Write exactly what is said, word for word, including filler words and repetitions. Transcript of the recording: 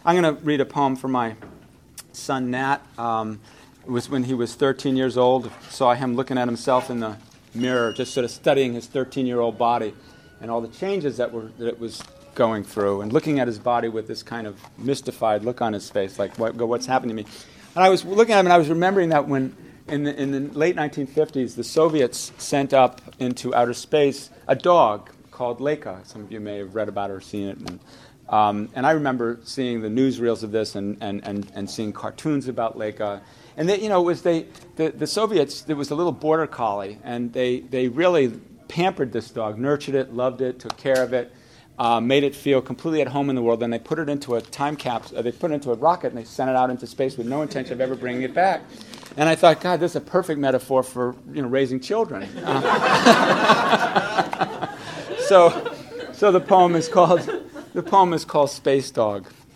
I'm going to read a poem for my son, Nat. Um, it was when he was thirteen years old. Saw him looking at himself in the mirror, just sort of studying his thirteen-year-old body and all the changes that were that it was going through, and looking at his body with this kind of mystified look on his face, like, what, what's happening to me? And I was looking at him, and I was remembering that when, in the, in the late nineteen fifties, the Soviets sent up into outer space a dog called Laika. Some of you may have read about it or seen it. And, um, and I remember seeing the newsreels of this and, and, and, and seeing cartoons about Laika. And they, you know, it was they the, the Soviets, there was a little border collie, and they, they really pampered this dog, nurtured it, loved it, took care of it, uh, made it feel completely at home in the world. Then they put it into a time capsule, uh, they put it into a rocket, and they sent it out into space with no intention of ever bringing it back. And I thought, God, this is a perfect metaphor for, you know, raising children. Uh, so, so the poem is called the poem is called Space Dog.